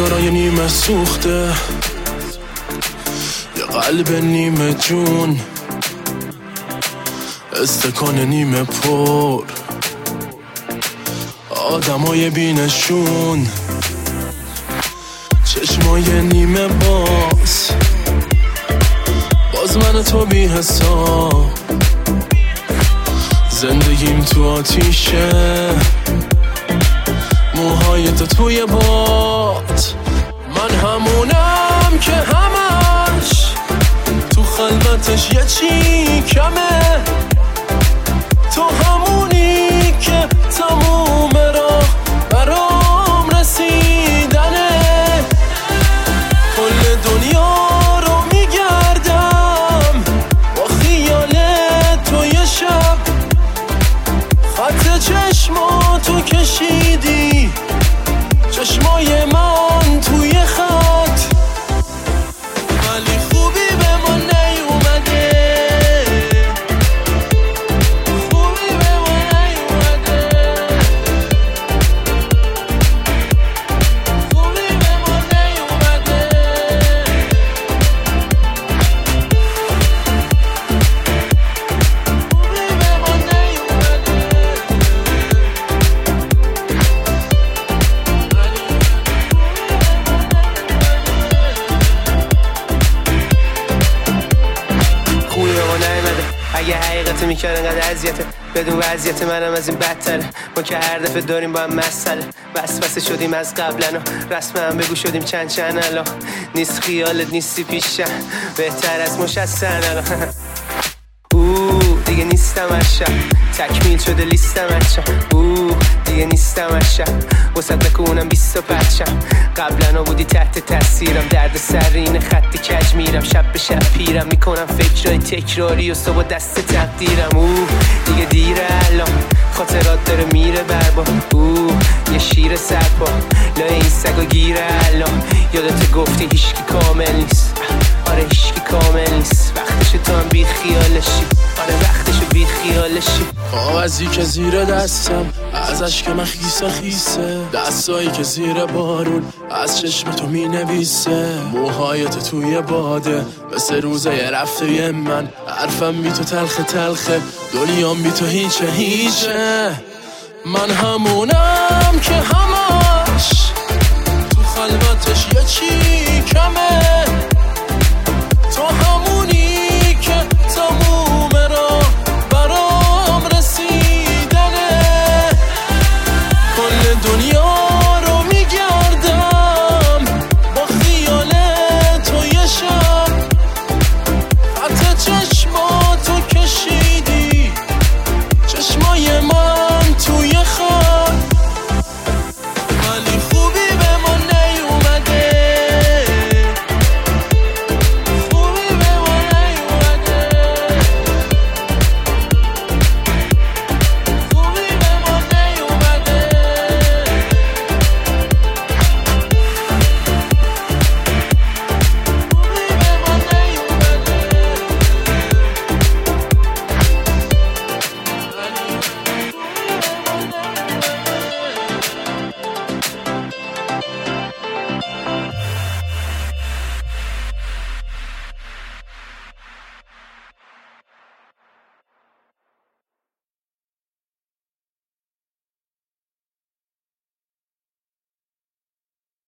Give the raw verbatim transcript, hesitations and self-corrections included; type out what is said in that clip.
سیگارای نیمه سوخته، یه قلب نیمه جون، استکان نیمه پر، آدمای بینشون، چشمای نیمه باز، باز من تو بی حساب، زندگیم تو آتیشه، موهای تو توی باد، من همونم که همش تو خلوتش یه چی کمه، تو همونی که تموم راه برام رسیدنه، کل دنیا رو میگردم با خیال تو یه شب، خط چشماتو کشیدی چشمای من توی خط، ولی خوبی به ما نیومده، خوبی به ما نیومده، خوبی به ما نیومده، خوبی به ما نیومده. خوبی به ما نیومده، اگه حقیقت میکرد انقدر اذیته، بدون وضعیت منم از این بدتره، ما که هر دفعه داریم با هم مسئله، بس بس شدیم از قبلنا، رسم هم بگو شدیم چند چند الان، نیست خیالت نیستی پیشم، بهتر از مش از سن الان. اوه دیگه نیستم از شب، تکمیل شده لیستم از شب، اوه دیگه نیستم از شب، وسط بکنم بیست و پرچم، قبلا بودی تحت تاثیرم، درد سر این خط کج میرم، شب به شب پیرم، میکنم فکرای تکراری و صبح دست تقدیرم، اوه دیگه دیره الان، خاطرات داره میره بربا، اوه یه شیر سرپا، لای این سگا گیره الان، یادت گفتی هیشکی کامل نیست، آره هیشکی کامل نیست، وقتشو تو هم بی خیالشی، آره وقتشو بی خیالشی، کاغذی که زیر دستم ازش که من خیسه خیسه، دستایی که زیر بارون از چشم تو می نویسه، موهایت توی باده مثل روزای رفته من، حرفم بی تو تلخه تلخه، دنیام بی تو هیچه هیچه، من همونم که همش تو خلوتش یه چی کمه، تو همونی که تموم راه برام رسیدنه، کل دنیا